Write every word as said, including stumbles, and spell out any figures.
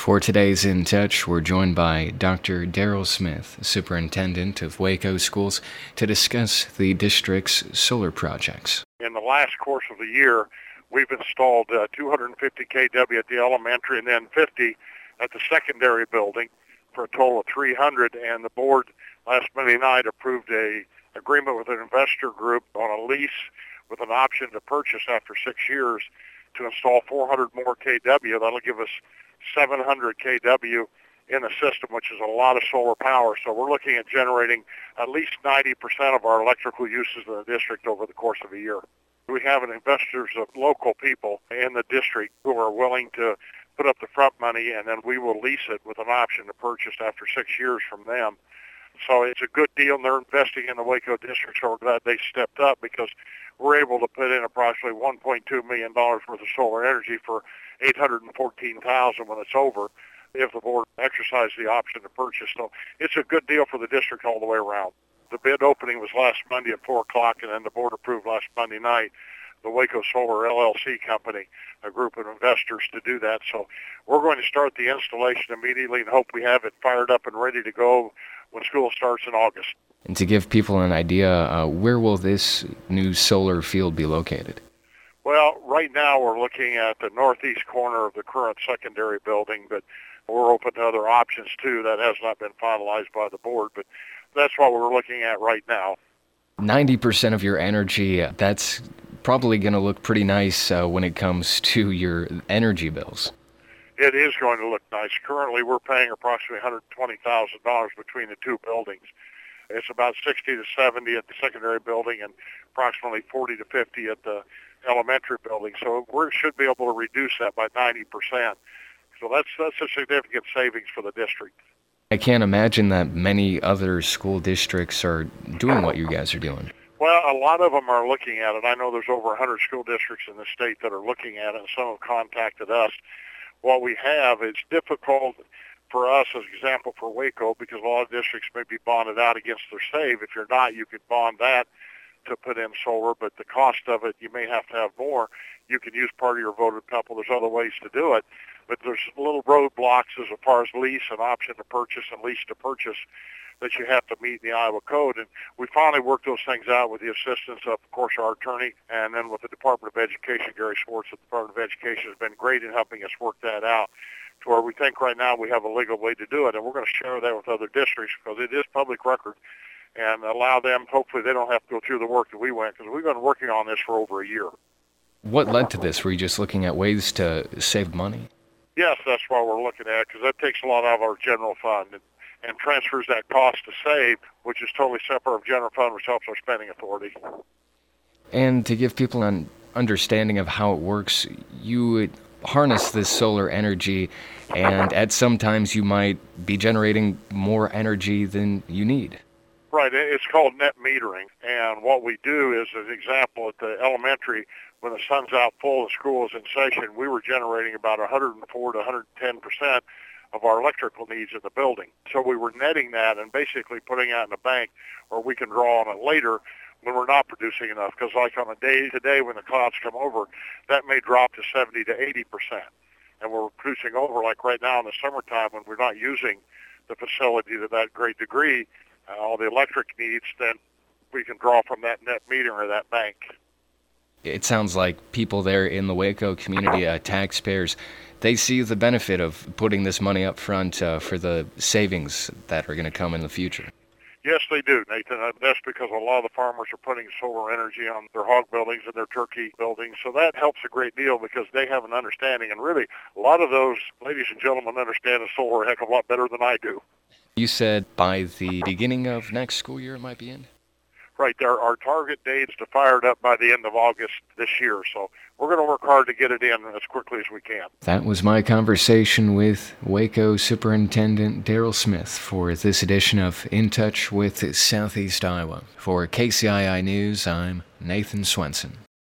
For today's In Touch, we're joined by Doctor Daryl Smith, Superintendent of Waco Schools, to discuss the district's solar projects. In the last course of the year, we've installed uh, two hundred fifty kilowatts at the elementary and then fifty at the secondary building for a total of three hundred, and the board last Monday night approved a agreement with an investor group on a lease with an option to purchase after six years to install four hundred more kW. That'll give us seven hundred kilowatts in the system, which is a lot of solar power. So we're looking at generating at least ninety percent of our electrical uses in the district over the course of a year. We have an investors of local people in the district who are willing to put up the front money, and then we will lease it with an option to purchase after six years from them. So it's a good deal, and they're investing in the Waco district, so we're glad they stepped up because we're able to put in approximately one point two million dollars worth of solar energy for eight hundred fourteen thousand dollars when it's over if the board exercises the option to purchase. So it's a good deal for the district all the way around. The bid opening was last Monday at four o'clock, and then the board approved last Monday night the Waco Solar L L C company, a group of investors, to do that. So we're going to start the installation immediately and hope we have it fired up and ready to go when school starts in August. And to give people an idea, uh, where will this new solar field be located? Well, right now we're looking at the northeast corner of the current secondary building, but we're open to other options too. That has not been finalized by the board, but that's what we're looking at right now. ninety percent of your energy, uh, that's probably going to look pretty nice uh, when it comes to your energy bills. It is going to look nice. Currently, we're paying approximately one hundred twenty thousand dollars between the two buildings. It's about sixty to seventy at the secondary building and approximately forty to fifty at the elementary building. So we should be able to reduce that by ninety percent. So that's that's a significant savings for the district. I can't imagine that many other school districts are doing what you guys are doing. Well, a lot of them are looking at it. I know there's over one hundred school districts in the state that are looking at it, and some have contacted us. What we have is difficult for us, as an example, for Waco, because a lot of districts may be bonded out against their save. If you're not, you could bond that to put in solar, but the cost of it, you may have to have more. You can use part of your voted couple. There's other ways to do it, but there's little roadblocks as far as lease and option to purchase and lease to purchase that you have to meet in the Iowa Code. And we finally worked those things out with the assistance of, of course, our attorney, and then with the Department of Education. Gary Schwartz at the Department of Education has been great in helping us work that out to where we think right now we have a legal way to do it, and we're going to share that with other districts because it is public record, and allow them, hopefully they don't have to go through the work that we went, because we've been working on this for over a year. What led to this? Were you just looking at ways to save money? Yes, that's what we're looking at, because that takes a lot out of our general fund and, and transfers that cost to save, which is totally separate from general fund, which helps our spending authority. And to give people an understanding of how it works, you would harness this solar energy, and at some times you might be generating more energy than you need. Right. It's called net metering. And what we do is, as an example, at the elementary, when the sun's out full, the school is in session, we were generating about one hundred four to one hundred ten percent of our electrical needs in the building. So we were netting that and basically putting that in a bank where we can draw on it later when we're not producing enough. Because like on a day today when the clouds come over, that may drop to seventy to eighty percent. And we're producing over, like right now in the summertime when we're not using the facility to that great degree, uh, all the electric needs, then we can draw from that net meter or that bank. It sounds like people there in the Waco community, uh, taxpayers, they see the benefit of putting this money up front uh, for the savings that are going to come in the future. Yes, they do, Nathan. Uh, That's because a lot of the farmers are putting solar energy on their hog buildings and their turkey buildings. So that helps a great deal because they have an understanding. And really, a lot of those ladies and gentlemen understand the solar a heck of a lot better than I do. You said by the beginning of next school year it might be in? Right. There, our target date is to fire it up by the end of August this year. So we're going to work hard to get it in as quickly as we can. That was my conversation with Waco Superintendent Daryl Smith for this edition of In Touch with Southeast Iowa. For K C I I News, I'm Nathan Swenson.